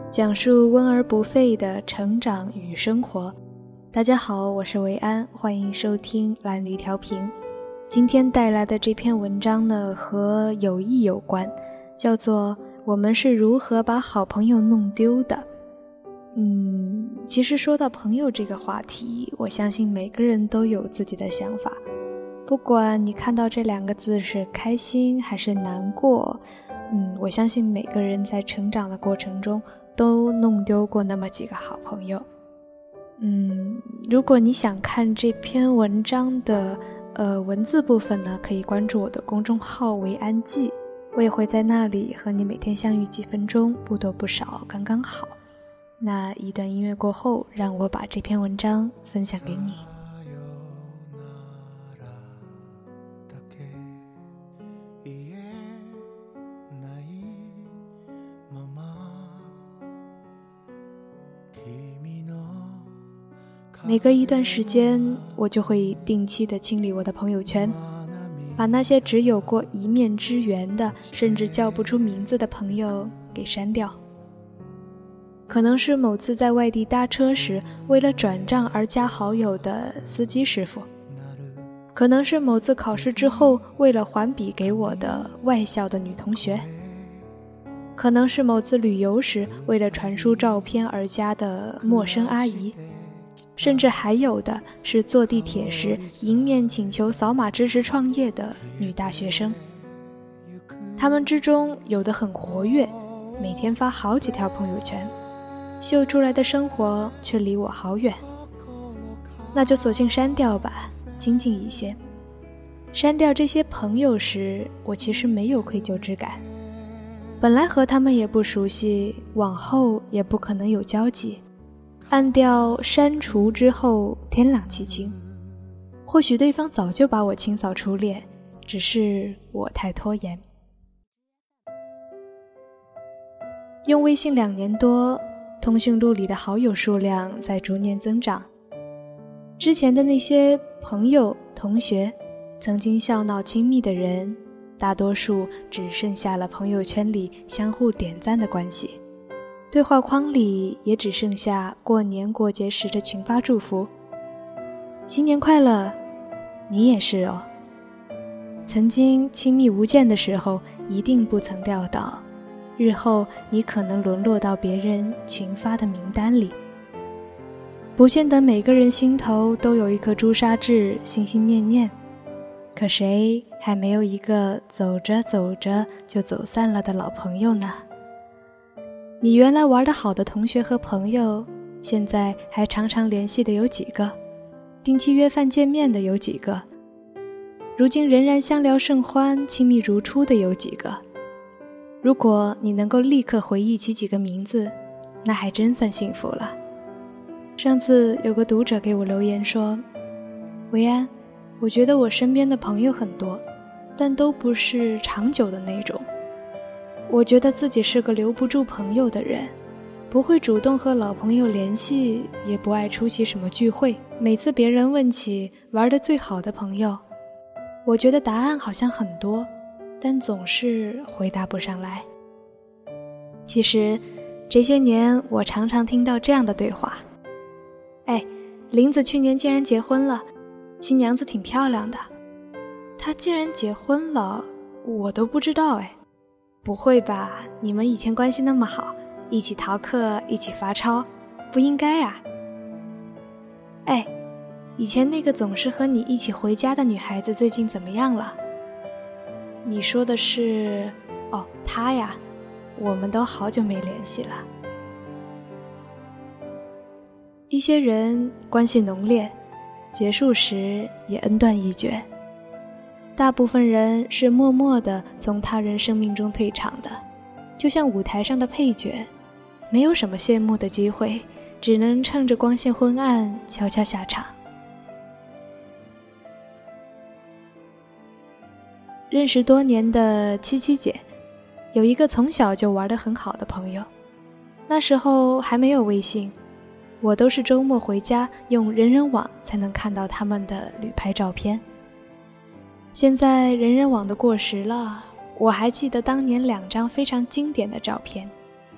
讲述温而不废的成长与生活。大家好，我是维安，欢迎收听蓝驴调频。今天带来的这篇文章呢，和友谊有关，叫做我们是如何把好朋友弄丢的。其实说到朋友这个话题，我相信每个人都有自己的想法，不管你看到这两个字是开心还是难过，我相信每个人在成长的过程中都弄丢过那么几个好朋友。如果你想看这篇文章的文字部分呢，可以关注我的公众号维安记，我也会在那里和你每天相遇几分钟，不多不少，刚刚好。那一段音乐过后，让我把这篇文章分享给你。每隔一段时间，我就会定期的清理我的朋友圈，把那些只有过一面之缘的，甚至叫不出名字的朋友给删掉。可能是某次在外地搭车时，为了转账而加好友的司机师傅，可能是某次考试之后为了还笔给我的外校的女同学，可能是某次旅游时为了传输照片而加的陌生阿姨，甚至还有的是坐地铁时迎面请求扫码支持创业的女大学生。他们之中有的很活跃，每天发好几条朋友圈，秀出来的生活却离我好远，那就索性删掉吧，亲近一些。删掉这些朋友时，我其实没有愧疚之感，本来和他们也不熟悉，往后也不可能有交集。按掉删除之后，天朗气清，或许对方早就把我清扫出列，只是我太拖延。用微信2年多，通讯录里的好友数量在逐年增长。之前的那些朋友、同学，曾经笑闹亲密的人，大多数只剩下了朋友圈里相互点赞的关系。对话框里也只剩下过年过节时的群发祝福，新年快乐，你也是哦。曾经亲密无间的时候，一定不曾料到，日后你可能沦落到别人群发的名单里。不见得每个人心头都有一颗朱砂痣，心心念念，可谁还没有一个走着走着就走散了的老朋友呢？你原来玩得好的同学和朋友，现在还常常联系的有几个？定期约饭见面的有几个？如今仍然相聊甚欢，亲密如初的有几个？如果你能够立刻回忆起几个名字，那还真算幸福了。上次有个读者给我留言说，维安，我觉得我身边的朋友很多，但都不是长久的那种。我觉得自己是个留不住朋友的人，不会主动和老朋友联系，也不爱出席什么聚会。每次别人问起玩得最好的朋友，我觉得答案好像很多，但总是回答不上来。其实这些年我常常听到这样的对话，林子去年竟然结婚了，新娘子挺漂亮的。她竟然结婚了，我都不知道。不会吧，你们以前关系那么好，一起逃课，一起罚抄，不应该啊。以前那个总是和你一起回家的女孩子最近怎么样了？你说的是，她呀，我们都好久没联系了。一些人关系浓烈，结束时也恩断义绝。大部分人是默默地从他人生命中退场的，就像舞台上的配角，没有什么谢幕的机会，只能趁着光线昏暗悄悄下场。认识多年的七七姐，有一个从小就玩得很好的朋友，那时候还没有微信，我都是周末回家用人人网才能看到他们的旅拍照片。现在人人网的过时了，我还记得当年2张非常经典的照片，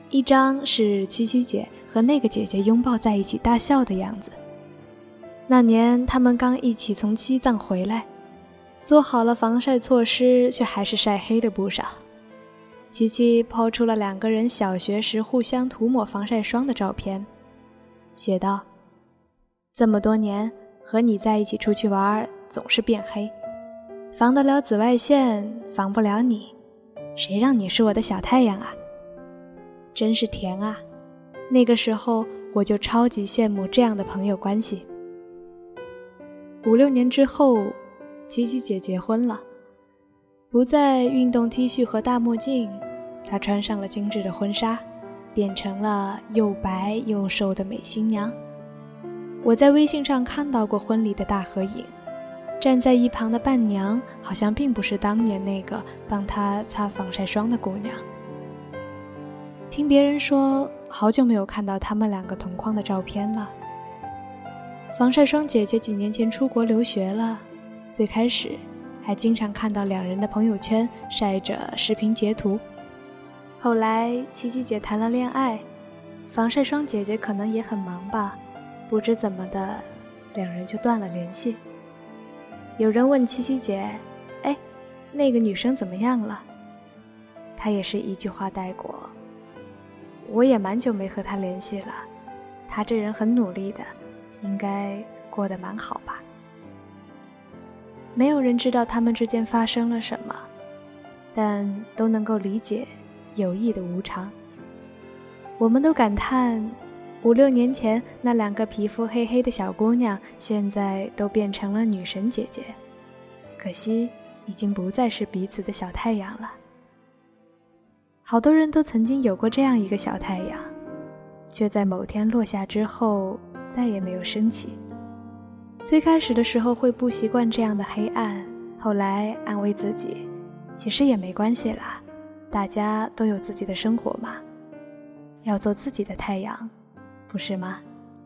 一张是七七姐和那个姐姐拥抱在一起大笑的样子。那年他们刚一起从西藏回来，做好了防晒措施，却还是晒黑了不少。琪琪抛出了2个人小学时互相涂抹防晒霜的照片，写道：这么多年和你在一起出去玩，总是变黑，防得了紫外线，防不了你，谁让你是我的小太阳啊，真是甜啊。那个时候我就超级羡慕这样的朋友关系。5、6年之后，琪琪姐结婚了，不再运动 T 恤和大墨镜，她穿上了精致的婚纱，变成了又白又瘦的美新娘。我在微信上看到过婚礼的大合影，站在一旁的伴娘好像并不是当年那个帮她擦防晒霜的姑娘。听别人说，好久没有看到他们2个同框的照片了。防晒霜姐姐几年前出国留学了，最开始还经常看到2人的朋友圈晒着视频截图。后来琪琪姐谈了恋爱，防晒霜姐姐可能也很忙吧，不知怎么的，2人就断了联系。有人问琪琪姐：哎，那个女生怎么样了？她也是一句话带过：我也蛮久没和她联系了，她这人很努力的，应该过得蛮好吧。没有人知道他们之间发生了什么，但都能够理解友谊的无常。我们都感叹5、6年前那2个皮肤黑黑的小姑娘，现在都变成了女神姐姐，可惜已经不再是彼此的小太阳了。好多人都曾经有过这样一个小太阳，却在某天落下之后再也没有升起。最开始的时候会不习惯这样的黑暗，后来安慰自己，其实也没关系啦，大家都有自己的生活嘛，要做自己的太阳，不是吗？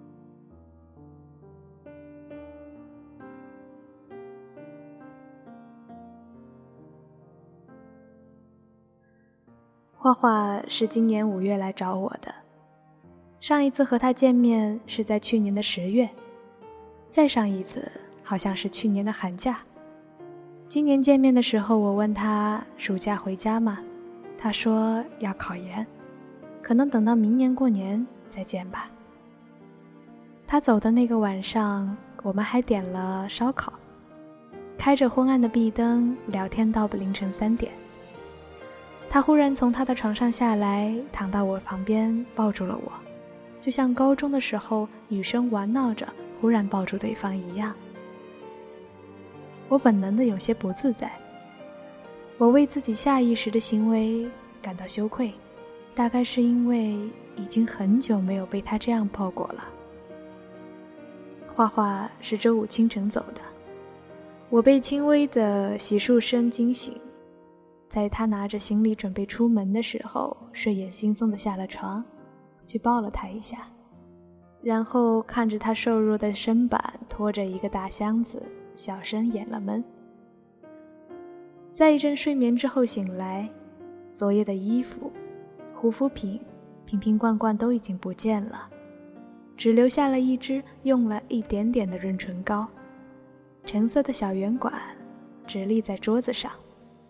画画是今年5月来找我的，上一次和他见面是在去年的10月，再上一次好像是去年的寒假。今年见面的时候，我问他暑假回家吗？他说要考研，可能等到明年过年再见吧。他走的那个晚上，我们还点了烧烤，开着昏暗的壁灯聊天到凌晨3点。他忽然从他的床上下来，躺到我旁边抱住了我，就像高中的时候女生玩闹着忽然抱住对方一样。我本能的有些不自在，我为自己下意识的行为感到羞愧，大概是因为已经很久没有被他这样抱过了。画画是周5清晨走的，我被轻微的洗漱声惊醒，在他拿着行李准备出门的时候，睡眼惺忪地下了床，去抱了他一下，然后看着他瘦弱的身板拖着一个大箱子，小声掩了门。在一阵睡眠之后醒来，昨夜的衣服、护肤品瓶瓶罐罐都已经不见了，只留下了一支用了一点点的润唇膏，橙色的小圆管直立在桌子上。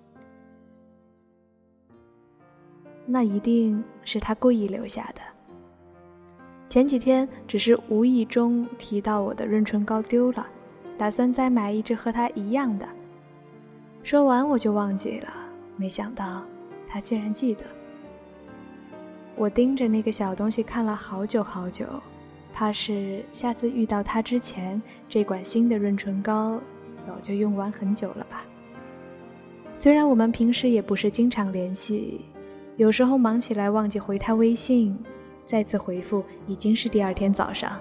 那一定是他故意留下的。前几天只是无意中提到我的润唇膏丢了，打算再买一支和他一样的。说完我就忘记了，没想到他竟然记得。我盯着那个小东西看了好久好久，怕是下次遇到他之前，这管新的润唇膏早就用完很久了吧。虽然我们平时也不是经常联系，有时候忙起来忘记回他微信，再次回复已经是第2天早上。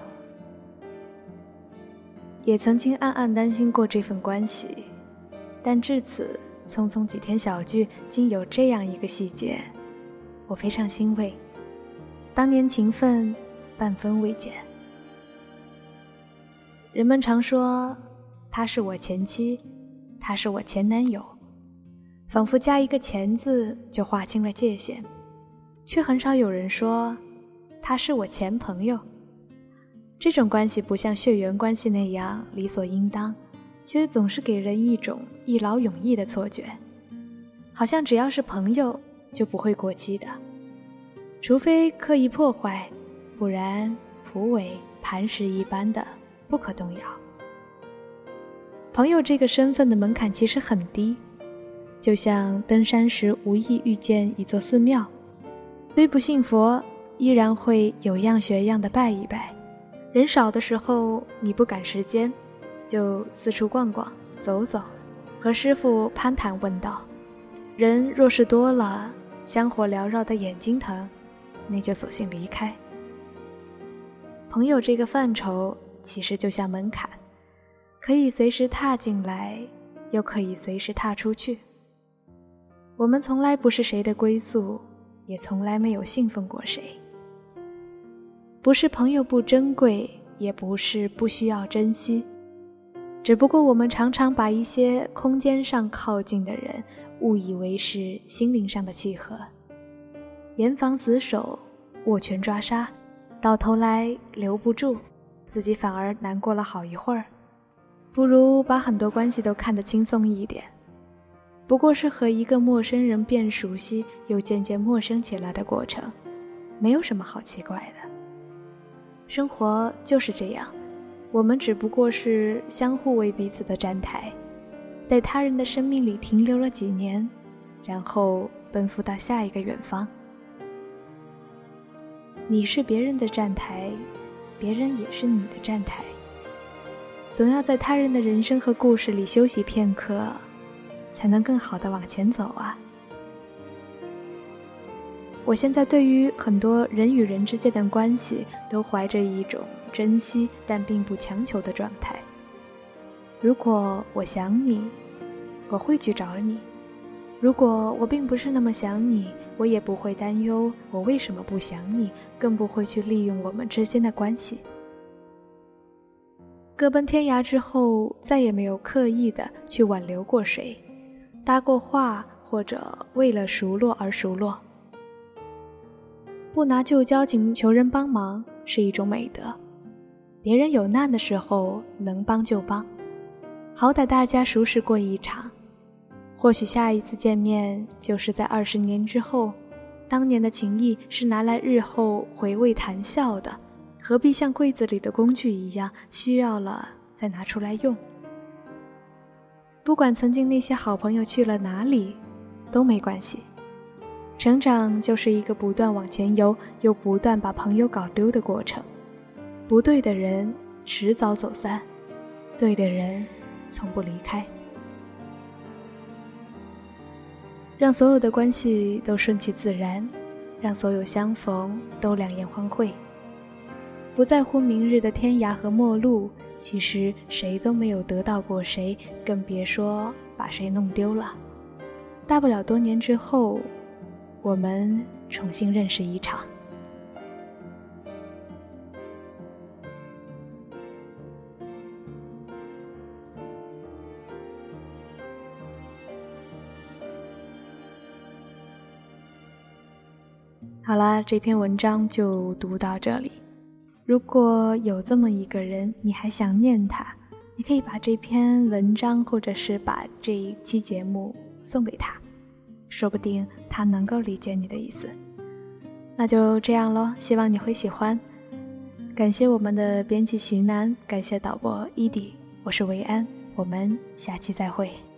也曾经暗暗担心过这份关系，但至此匆匆几天小聚，竟有这样一个细节，我非常欣慰。当年情分半分未减。人们常说他是我前妻，他是我前男友，仿佛加一个前字就划清了界限， 却很少有人说他是我前朋友。这种关系不像血缘关系那样理所应当，却总是给人一种一劳永逸的错觉，好像只要是朋友就不会过期的，除非刻意破坏，不然朴伟磐石一般的不可动摇。朋友这个身份的门槛其实很低，就像登山时无意遇见一座寺庙，虽不信佛，依然会有样学样的拜一拜。人少的时候你不赶时间，就四处逛逛走走，和师父攀谈问道。人若是多了，香火缭绕的眼睛疼，那就索性离开。朋友这个范畴其实就像门槛，可以随时踏进来，又可以随时踏出去。我们从来不是谁的归宿，也从来没有信奉过谁。不是朋友不珍贵，也不是不需要珍惜，只不过我们常常把一些空间上靠近的人误以为是心灵上的契合，严防死守，握拳抓杀，到头来留不住，自己反而难过了好一会儿。不如把很多关系都看得轻松一点，不过是和一个陌生人变熟悉又渐渐陌生起来的过程，没有什么好奇怪的。生活就是这样，我们只不过是相互为彼此的站台，在他人的生命里停留了几年，然后奔赴到下一个远方。你是别人的站台，别人也是你的站台，总要在他人的人生和故事里休息片刻，才能更好地往前走啊。我现在对于很多人与人之间的关系都怀着一种珍惜但并不强求的状态。如果我想你，我会去找你；如果我并不是那么想你，我也不会担忧我为什么不想你，更不会去利用我们之间的关系。各奔天涯之后，再也没有刻意的去挽留过谁，搭过话，或者为了熟络而熟络。不拿旧交情求人帮忙是一种美德，别人有难的时候能帮就帮，好歹大家熟识过一场，或许下一次见面就是在20年之后，当年的情谊是拿来日后回味谈笑的，何必像柜子里的工具一样，需要了再拿出来用。不管曾经那些好朋友去了哪里都没关系，成长就是一个不断往前游，又不断把朋友搞丢的过程。不对的人迟早走散，对的人从不离开。让所有的关系都顺其自然，让所有相逢都两眼欢会。不在乎明日的天涯和陌路，其实谁都没有得到过谁，更别说把谁弄丢了。大不了多年之后，我们重新认识一场。好啦，这篇文章就读到这里。如果有这么一个人，你还想念他，你可以把这篇文章或者是把这一期节目送给他，说不定他能够理解你的意思。那就这样咯，希望你会喜欢。感谢我们的编辑邢楠，感谢导播伊迪，我是维安，我们下期再会。